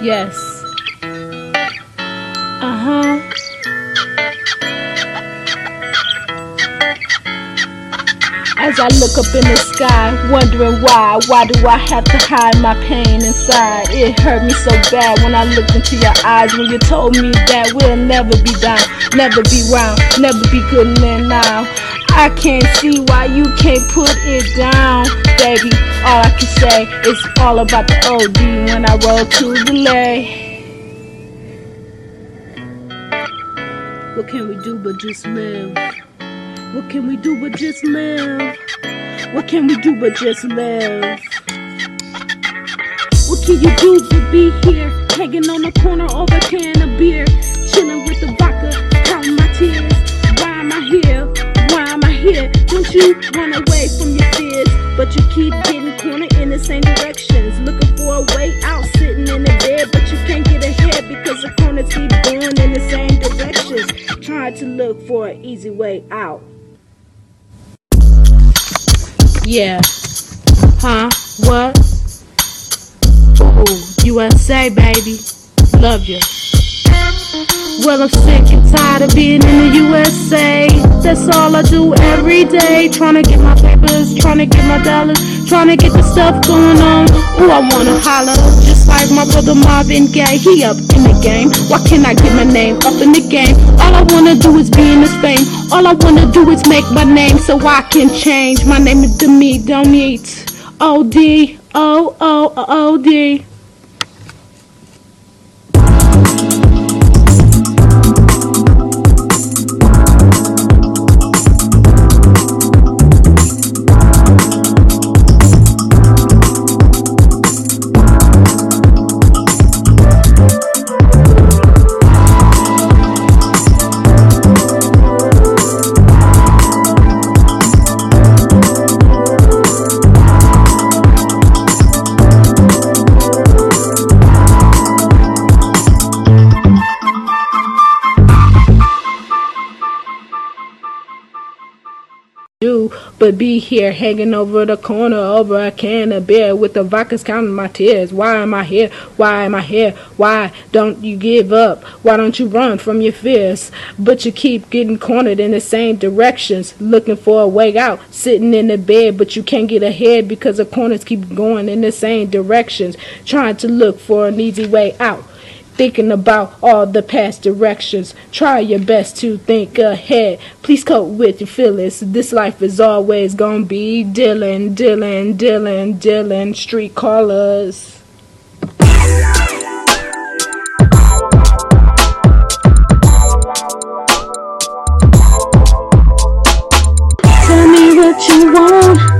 Yes. As I look up in the sky, wondering why do I have to hide my pain inside? It hurt me so bad when I looked into your eyes, when you told me that we'll never be down, never be round, never be good and now. I can't see why you can't put it down, baby. All I can say is all about the OD when I roll to the lay. What can we do but just live? What can we do but just live? What can we do but just live? What can you do but be here, hanging on the corner over a can of beer, chilling with the vodka, counting my tears? Why am I here? Why am I here? Don't you run away from your fears, but you keep getting cornered in the same directions, looking for a way out, sitting in the bed, but you can't get ahead because the corners keep going in the same directions, trying to look for an easy way out. Yeah. Huh? What? Ooh, USA, baby. Love you. Well, I'm sick and tired of being in the USA. That's all I do every day. Trying to get my papers, trying to get my dollars, trying to get the stuff going on. Ooh, I wanna holler, just like my brother Marvin Gaye. He up in the game. Why can't I get my name up in the game? All I wanna do is be in this fame. All I wanna do is make my name so I can change. My name is Demi, don't meet OD, O-O-O-D. But be here hanging over the corner over a can of beer with the vodkas counting my tears. Why am I here? Why am I here? Why don't you give up? Why don't you run from your fears? But you keep getting cornered in the same directions, looking for a way out, sitting in the bed, but you can't get ahead because the corners keep going in the same directions, trying to look for an easy way out. Thinking about all the past directions. Try your best to think ahead. Please cope with your feelings. This life is always gonna be Dylan, Dylan, Dylan, Dylan, street callers. Tell me what you want.